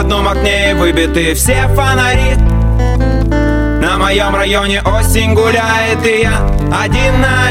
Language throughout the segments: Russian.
одном окне выбиты все фонари. На моем районе осень гуляет, и я один на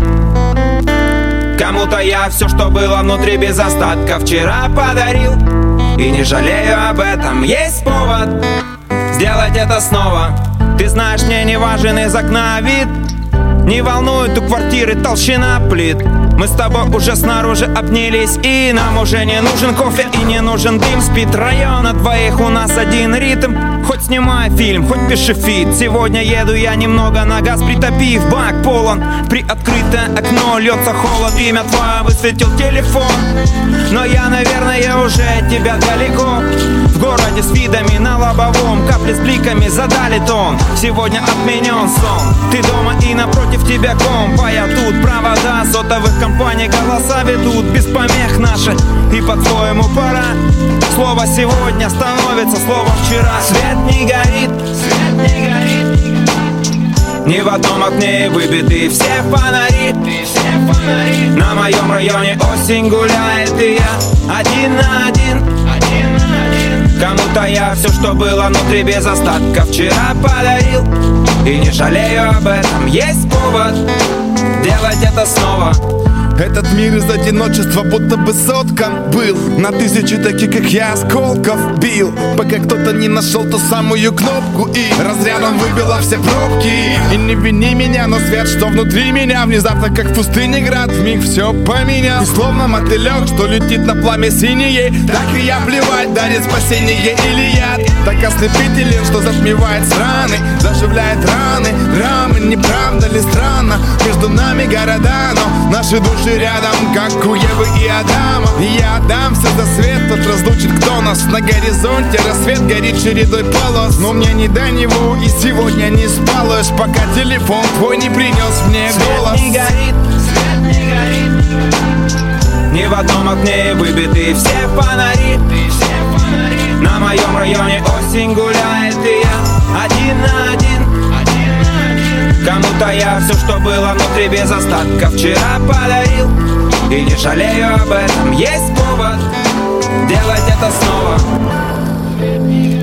один. Кому-то я все, что было внутри без остатка, вчера подарил. И не жалею об этом, есть повод сделать это снова. Ты знаешь, мне не важен из окна вид, не волнует у квартиры толщина плит. Мы с тобой уже снаружи обнялись, и нам уже не нужен кофе и не нужен дым. Спит район, от двоих у нас один ритм. Хоть снимай фильм, хоть пиши фит. Сегодня еду я немного на газ, притопив бак полон. Приоткрытое окно, льется холод, имя твое высветил телефон. Но я, наверное, уже от тебя далеко. В городе с видами на лобовом, капли с бликами задали тон. Сегодня отменен сон, ты дома и напротив тебя комп. А я тут, провода сотовых компаний, голоса ведут без помех наши. И по-твоему пора. Слово сегодня становится словом вчера. Свет не горит, свет не горит. Ни в одном окне выбиты все фонари. На моем районе осень гуляет, и я один на один. Кому-то я все, что было внутри без остатка, вчера подарил. И не жалею об этом, есть повод делать это снова. Этот мир из одиночества будто бы соткан был на тысячи таких, как я, осколков бил, пока кто-то не нашел ту самую кнопку и разрядом выбило все пробки. И не вини меня, но свет, что внутри меня, внезапно, как в пустыне град, вмиг все поменял. И словно мотылек, что летит на пламя синее, так и я плевать, дарит спасение или яд. Так ослепителен, что затмевает раны, заживляет раны, рамы. Не правда ли странно? Между нами города, но наши души рядом, как у Евы и Адама. И я отдамся за свет, тот разлучит, кто нас. На горизонте рассвет горит чередой полос, но мне не до него, и сегодня не спалось, пока телефон твой не принес мне голос. Свет не горит, свет не горит. Ни в одном окне выбиты все фонари. На моем районе осень гуляет, и я один на один. Кому-то я все, что было внутри без остатка, вчера подарил. И не жалею об этом, есть повод делать это снова.